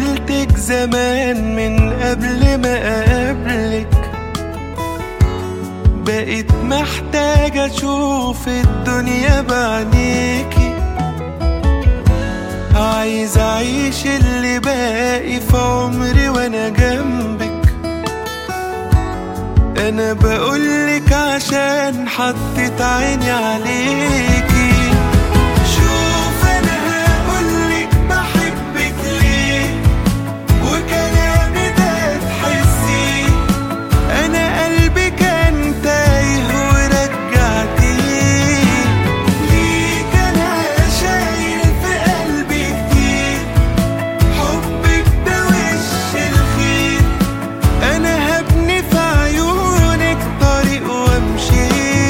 قابلتك زمان من قبل ما اقابلك، بقيت محتاج اشوف الدنيا بعينيكي. عايز اعيش اللي باقي في عمري وانا جنبك. انا بقولك عشان حطيت عيني عليكي. شوف انا هقولك بحبك ليه، وكلامي ده تحسيه. انا قلبي كان تايه ورجعتيه ليك. انا شايل في قلبي كتير، حبك ده وش الخير. انا هبني في عيونك طريق وامشي.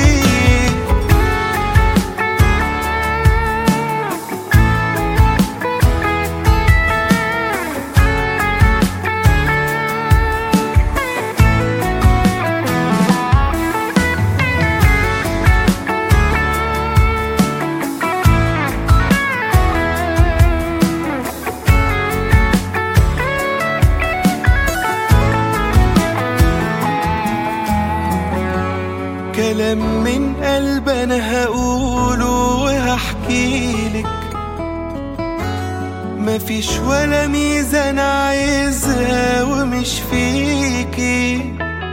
كلام من قلب انا هقوله وهحكيلك. مفيش ولا ميزة انا عايزها ومش فيكي.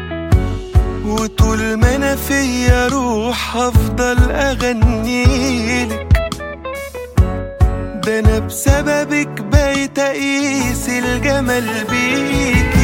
وطول ما انا فيا روح هفضل اغنيلك. ده انا بسببك بقيت اقيس الجمال بيكي.